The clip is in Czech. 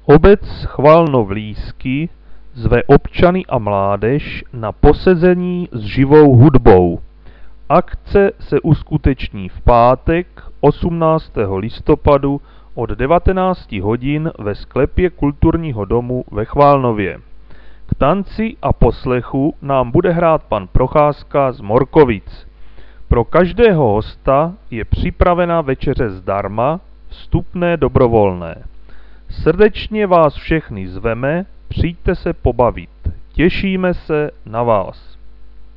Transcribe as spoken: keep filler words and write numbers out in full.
Obec Chvalno-Vlísky zve občany a mládež na posezení s živou hudbou. Akce se uskuteční v pátek osmnáctého listopadu od devatenácti hodin ve sklepě Kulturního domu ve Chvalnově. K tanci a poslechu nám bude hrát pan Procházka z Morkovic. Pro každého hosta je připravena večeře zdarma, vstupné dobrovolné. Srdečně vás všechny zveme, přijďte se pobavit. Těšíme se na vás.